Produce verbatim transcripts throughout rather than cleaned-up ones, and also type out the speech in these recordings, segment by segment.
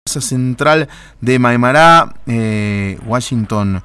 Central de Maimará, eh, Washington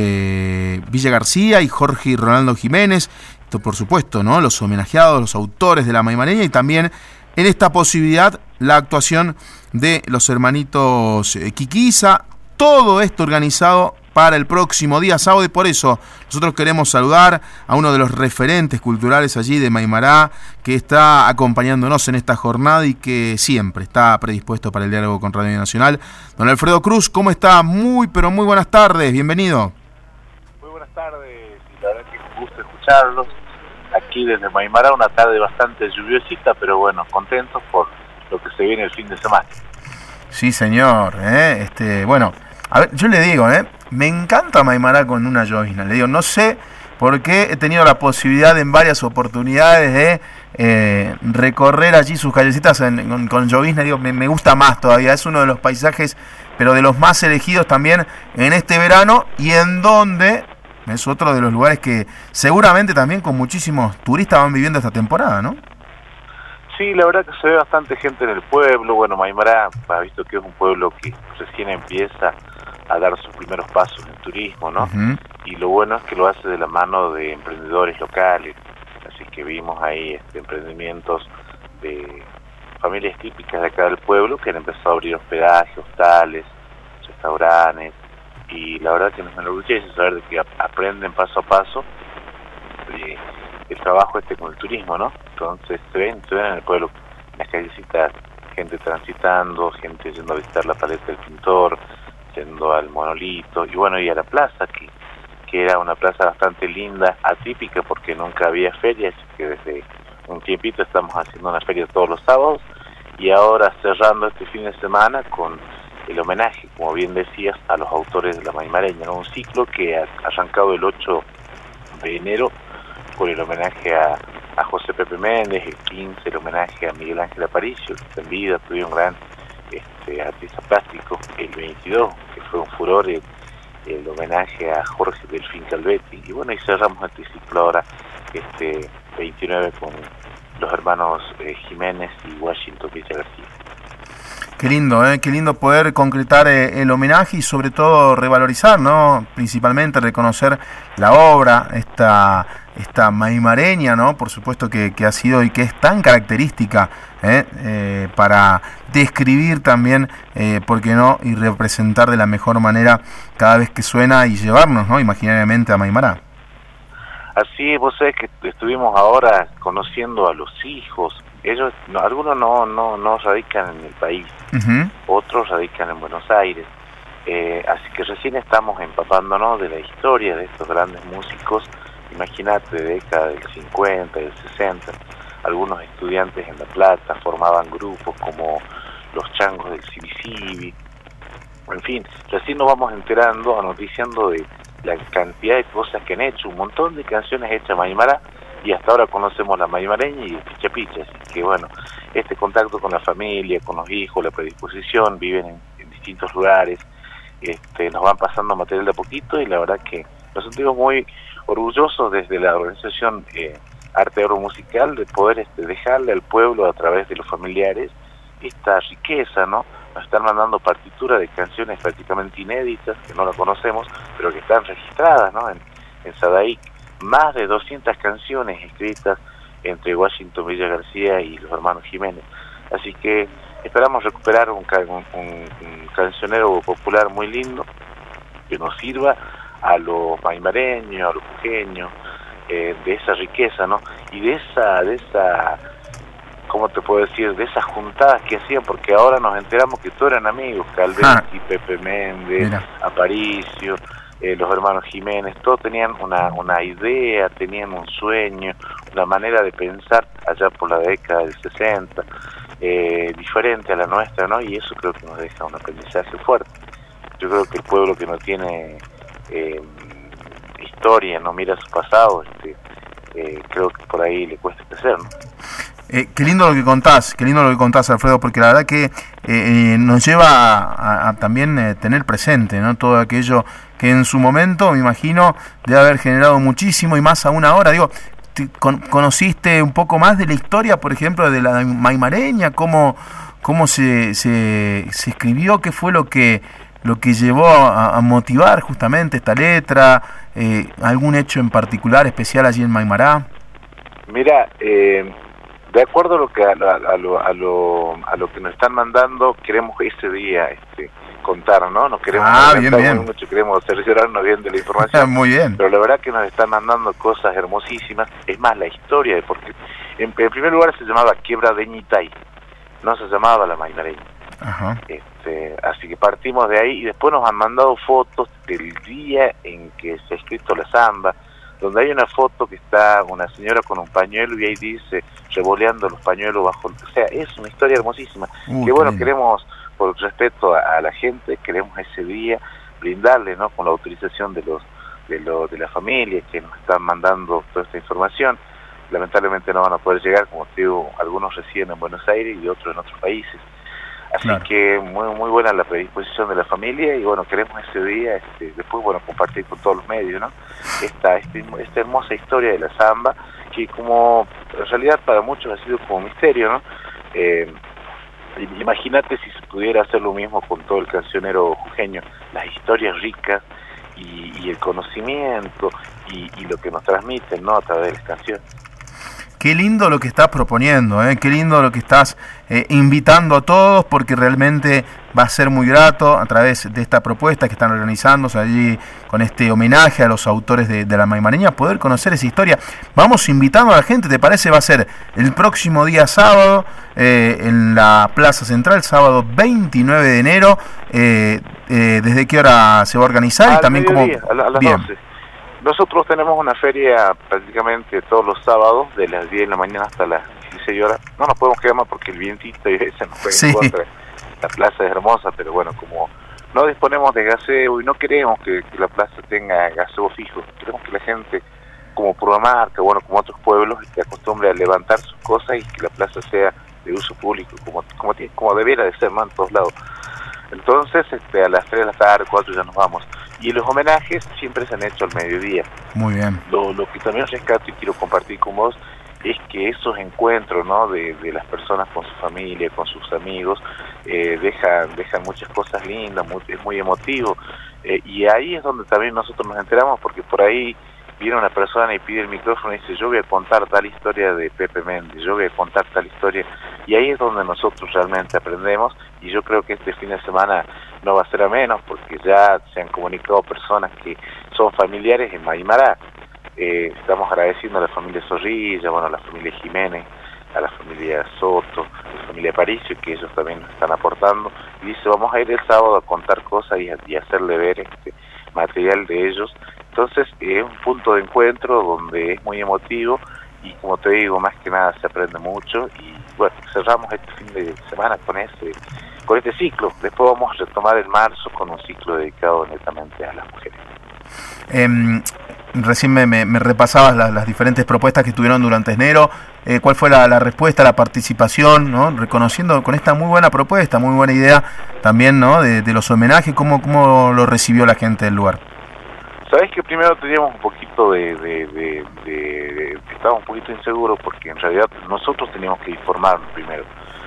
eh, Villa García y Jorge y Ronaldo Jiménez. Esto, por supuesto, ¿no? Los homenajeados, los autores de la Maimareña, y también en esta posibilidad la actuación de los hermanitos eh, Quiquiza. Todo esto organizado para el próximo día sábado, y por eso nosotros queremos saludar a uno de los referentes culturales allí de Maimará, que está acompañándonos en esta jornada y que siempre está predispuesto para el diálogo con Radio Nacional. Don Alfredo Cruz, ¿cómo está? Muy, pero muy buenas tardes, bienvenido. Muy buenas tardes, y la verdad que es un gusto escucharlos. Aquí desde Maimará, una tarde bastante lluviosita, pero bueno, contentos por lo que se viene el fin de semana. Sí, señor, ¿eh? este, bueno, a ver, yo le digo, ¿eh? me encanta Maimará con una llovizna. Le digo, no sé por qué he tenido la posibilidad en varias oportunidades de eh, recorrer allí sus callecitas en, con, con llovizna. Digo, me, me gusta más todavía. Es uno de los paisajes, pero de los más elegidos también en este verano, y en donde es otro de los lugares que seguramente también con muchísimos turistas van viviendo esta temporada, ¿no? Sí, la verdad que se ve bastante gente en el pueblo. Bueno, Maimará ha visto que es un pueblo que recién empieza a dar sus primeros pasos en turismo, ¿no? Uh-huh. Y lo bueno es que lo hace de la mano de emprendedores locales, así que vimos ahí este, emprendimientos de familias típicas de acá del pueblo que han empezado a abrir hospedajes, hostales, restaurantes, y la verdad que nos enorgullece saber de que aprenden paso a paso eh, el trabajo este con el turismo, ¿no? Entonces se ven, se ven en el pueblo, en las callecitas, gente transitando, gente yendo a visitar la paleta del pintor, yendo al monolito, y bueno, y a la plaza, que, que era una plaza bastante linda, atípica porque nunca había ferias, que desde un tiempito estamos haciendo una feria todos los sábados, y ahora cerrando este fin de semana con el homenaje, como bien decías, a los autores de la Maimareña, ¿no? Un ciclo que ha arrancado el ocho de enero con el homenaje a, a José Pepe Méndez, el quince el homenaje a Miguel Ángel Aparicio, que está en vida, tuvieron un gran este, artista plástico, el veintidós, que fue un furor, el, el homenaje a Jorge Delfín Calvetti, y bueno, y cerramos este ciclo ahora, este veintinueve, con los hermanos eh, Jiménez y Washington Villa García. Qué lindo, ¿eh? Qué lindo poder concretar eh, el homenaje y sobre todo revalorizar, ¿no? Principalmente reconocer la obra, esta, esta maimareña, ¿no? Por supuesto que, que ha sido y que es tan característica ¿eh? Eh, para describir también, eh, ¿por qué no? Y representar de la mejor manera cada vez que suena y llevarnos, ¿no? Imaginariamente a Maimará. Así es, vos sabés que estuvimos ahora conociendo a los hijos. Ellos, no, algunos no, no, no radican en el país, uh-huh. Otros radican en Buenos Aires, eh, así que recién estamos empapándonos de la historia de estos grandes músicos. Imagínate, de década del cincuenta, del sesenta, algunos estudiantes en La Plata formaban grupos como los Changos del Cibi-Cibi, en fin, recién nos vamos enterando, noticiando de la cantidad de cosas que han hecho, un montón de canciones hechas a Maimará, y hasta ahora conocemos la Maimareña y el Picha Picha, así que bueno, este contacto con la familia, con los hijos, la predisposición, viven en, en distintos lugares, este, nos van pasando material de a poquito, y la verdad que nos sentimos muy orgullosos desde la organización eh, Arte Oro Musical de poder este, dejarle al pueblo a través de los familiares esta riqueza, ¿no? Nos están mandando partituras de canciones prácticamente inéditas, que no la conocemos, pero que están registradas, ¿no? En, en Sadaic, más de doscientas canciones escritas entre Washington Villa García y los hermanos Jiménez. Así que esperamos recuperar un, un, un cancionero popular muy lindo, que nos sirva a los maimareños, a los pujeños, eh, de esa riqueza, ¿no? Y de esa, de esa, ¿cómo te puedo decir? De esas juntadas que hacían, porque ahora nos enteramos que todos eran amigos, Calvetti, ah. Pepe Méndez, Mira. Aparicio, Eh, los hermanos Jiménez, todos tenían una, una idea, tenían un sueño, una manera de pensar allá por la década del sesenta, eh, diferente a la nuestra, ¿no? Y eso creo que nos deja un aprendizaje fuerte. Yo creo que el pueblo que no tiene eh, historia, no mira su pasado, este, eh, creo que por ahí le cuesta crecer, ¿no? Eh, qué lindo lo que contás, qué lindo lo que contás, Alfredo, porque la verdad que eh, eh, nos lleva a, a, a también eh, tener presente, ¿no? Todo aquello que en su momento, me imagino, debe haber generado muchísimo, y más aún ahora. Digo, te, con, ¿conociste un poco más de la historia, por ejemplo, de la maimareña? ¿Cómo, cómo se, se, se escribió, qué fue lo que lo que llevó a, a motivar justamente esta letra, eh, algún hecho en particular especial allí en Maimará. Mira, eh, de acuerdo a lo que a, a, a, lo, a, lo, a lo que nos están mandando, queremos ese día este, contar, ¿no? Nos queremos ah, bien, bien. mucho, queremos cerciorarnos bien de la información. Muy bien. Pero la verdad que nos están mandando cosas hermosísimas. Es más, la historia de porque en, en primer lugar se llamaba Quiebra de Ñitay, no se llamaba La Maimareña. Ajá. Este, así que partimos de ahí y después nos han mandado fotos del día en que se ha escrito la samba, donde hay una foto que está una señora con un pañuelo y ahí dice revoleando los pañuelos bajo, o sea, es una historia hermosísima. Uh, que bueno, queremos, por respeto a, a la gente, queremos ese día brindarle, ¿no? Con la autorización de los de, lo, de la familia que nos están mandando toda esta información. Lamentablemente no van a poder llegar, como te digo, algunos residen en Buenos Aires y otros en otros países. Así claro. que muy muy buena la predisposición de la familia y bueno, queremos ese día, este, después bueno, compartir con todos los medios, ¿no? Esta, este, esta hermosa historia de la samba, que como en realidad para muchos ha sido como un misterio, ¿no? Eh, imagínate si se pudiera hacer lo mismo con todo el cancionero jujeño, las historias ricas y, y el conocimiento y, y lo que nos transmiten, ¿no? A través de las canciones. Qué lindo lo que estás proponiendo, ¿eh? Qué lindo lo que estás eh, invitando a todos, porque realmente va a ser muy grato a través de esta propuesta que están organizándose allí con este homenaje a los autores de, de la Maimareña, poder conocer esa historia. Vamos invitando a la gente, ¿te parece? Va a ser el próximo día sábado eh, en la Plaza Central, sábado veintinueve de enero. Eh, eh, ¿Desde qué hora se va a organizar? Al y también mediodía, como... a, a las Bien. doce. Nosotros tenemos una feria prácticamente todos los sábados, de las diez de la mañana hasta las dieciséis horas. No nos podemos quedar más porque el vientito y ese nos puede sí. en contra. La plaza es hermosa, pero bueno, como no disponemos de gaseo y no queremos que, que la plaza tenga gaseo fijo, queremos que la gente, como Purmamarca, bueno, como otros pueblos, se acostumbre a levantar sus cosas y que la plaza sea de uso público, como como, tiene, como debiera de ser, ¿no? En todos lados. Entonces, este, a las tres de la tarde, cuatro ya nos vamos. Y los homenajes siempre se han hecho al mediodía. Muy bien. Lo, lo que también rescato y quiero compartir con vos es que esos encuentros, ¿no? de, de las personas con su familia, con sus amigos, eh, dejan, dejan muchas cosas lindas, muy, es muy emotivo. Eh, y ahí es donde también nosotros nos enteramos, porque por ahí viene una persona y pide el micrófono y dice, yo voy a contar tal historia de Pepe Méndez, yo voy a contar tal historia, y ahí es donde nosotros realmente aprendemos, y yo creo que este fin de semana no va a ser a menos, porque ya se han comunicado personas que son familiares en Maimará. Eh, estamos agradeciendo a la familia Zorrilla, bueno, a la familia Jiménez, a la familia Soto, a la familia Paricio, que ellos también nos están aportando, y dice, vamos a ir el sábado a contar cosas y, a, y hacerle ver este material de ellos. Entonces es un punto de encuentro donde es muy emotivo y como te digo, más que nada se aprende mucho y bueno, cerramos este fin de semana con este, con este ciclo. Después vamos a retomar en marzo con un ciclo dedicado netamente a las mujeres. Eh, recién me, me, me repasabas las, las diferentes propuestas que tuvieron durante enero. Eh, ¿Cuál fue la, la respuesta, la participación, ¿no? Reconociendo con esta muy buena propuesta, muy buena idea también, ¿no? de, de los homenajes, ¿cómo, cómo lo recibió la gente del lugar? Sabes que primero teníamos un poquito de, de, de, de, de estábamos un poquito inseguros porque en realidad nosotros teníamos que informarnos primero.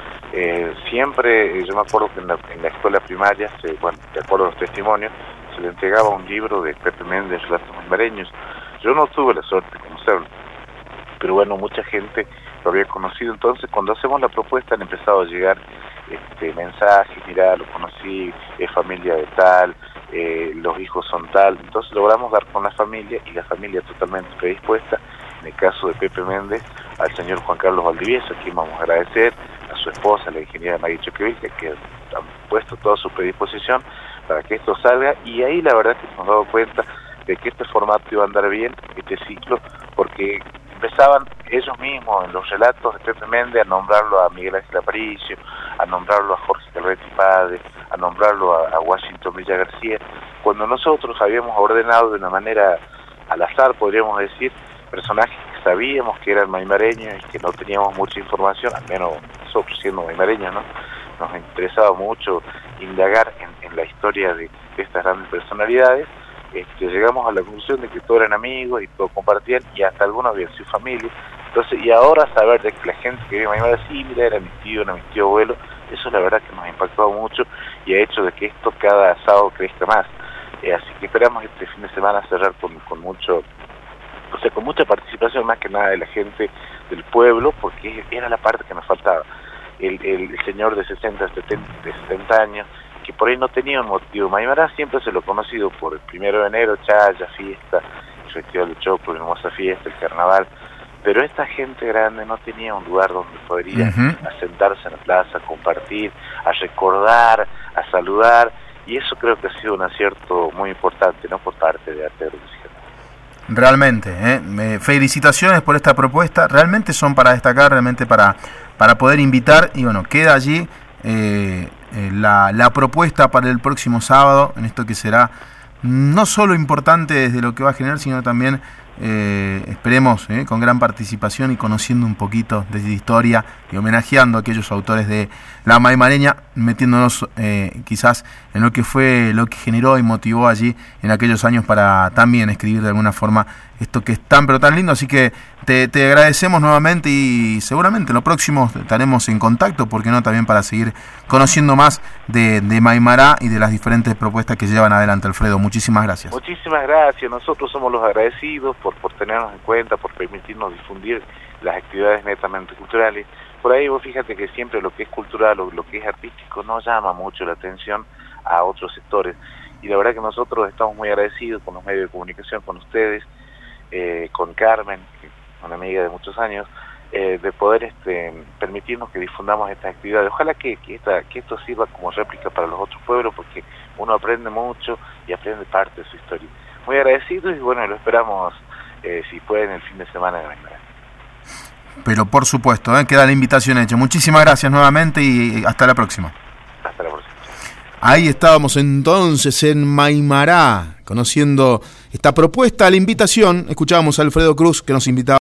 Eh, siempre, yo me acuerdo que en la, en la escuela primaria, se, bueno, de acuerdo a los testimonios, se le entregaba un libro de Pepe Méndez, Relatos Maimareños. Yo no tuve la suerte de conocerlo, pero bueno, mucha gente lo había conocido. Entonces, cuando hacemos la propuesta han empezado a llegar este, mensajes, mirá, lo conocí, es familia de tal, eh, los hijos son tal. Entonces logramos dar con la familia y la familia totalmente predispuesta. En el caso de Pepe Méndez, al señor Juan Carlos Valdivieso, a quien vamos a agradecer, a su esposa, la ingeniera Maggie Choqueville, que han puesto toda su predisposición para que esto salga, y ahí la verdad es que nos hemos dado cuenta de que este formato iba a andar bien, este ciclo, porque empezaban ellos mismos en los relatos de Pepe Méndez a nombrarlo a Miguel Ángel Aparicio, a nombrarlo a Jorge Calvetti Padre, a nombrarlo a, a Washington Villa García, cuando nosotros habíamos ordenado de una manera al azar, podríamos decir, personajes que sabíamos que eran maimareños y que no teníamos mucha información, al menos nosotros siendo maimareños, ¿no? Nos interesaba mucho indagar en, en la historia de, de estas grandes personalidades. Este, llegamos a la conclusión de que todos eran amigos y todos compartían y hasta algunos habían su familia. Entonces, y ahora saber de que la gente que vive en Maimará, sí, mira, era mi tío, era mi tío abuelo, Eso la verdad que nos ha impactado mucho y ha hecho de que esto cada sábado crezca más. Eh, así que esperamos este fin de semana cerrar con, con mucho, o sea, con mucha participación más que nada de la gente del pueblo, porque era la parte que nos faltaba. El, el, el señor de sesenta, setenta años, que por ahí no tenía un motivo. Maimará siempre se lo ha conocido por el primero de enero, chaya, fiesta, el Festival de Choclo, la hermosa fiesta, el carnaval, pero esta gente grande no tenía un lugar donde podría uh-huh. asentarse en la plaza, compartir, a recordar, a saludar, y eso creo que ha sido un acierto muy importante, ¿no?, por parte de Arte Evolución. Realmente, ¿eh? felicitaciones por esta propuesta, realmente son para destacar, realmente para, para poder invitar, y bueno, queda allí eh, eh, la, la propuesta para el próximo sábado, en esto que será no solo importante desde lo que va a generar, sino también eh, esperemos eh, con gran participación y conociendo un poquito de historia y homenajeando a aquellos autores de la maimareña, metiéndonos eh, quizás en lo que fue, lo que generó y motivó allí en aquellos años para también escribir de alguna forma esto que es tan pero tan lindo. Así que te, te agradecemos nuevamente y seguramente en lo próximo estaremos en contacto, porque no, también para seguir conociendo más de, de Maimará y de las diferentes propuestas que llevan adelante. Alfredo, muchísimas gracias. Muchísimas gracias, nosotros somos los agradecidos por, por tenernos en cuenta, por permitirnos difundir las actividades netamente culturales. Por ahí vos fíjate que siempre lo que es cultural o lo que es artístico no llama mucho la atención a otros sectores, y la verdad que nosotros estamos muy agradecidos con los medios de comunicación, con ustedes, eh, con Carmen, una amiga de muchos años, eh, de poder este, permitirnos que difundamos estas actividades. Ojalá que, que, esta, que esto sirva como réplica para los otros pueblos, porque uno aprende mucho y aprende parte de su historia. Muy agradecidos y bueno, lo esperamos eh, si pueden el fin de semana en Maimará. Pero por supuesto, ¿eh? queda la invitación hecha. Muchísimas gracias nuevamente y hasta la próxima. Hasta la próxima. Ahí estábamos entonces en Maimará, conociendo esta propuesta, la invitación. Escuchábamos a Alfredo Cruz, que nos invitaba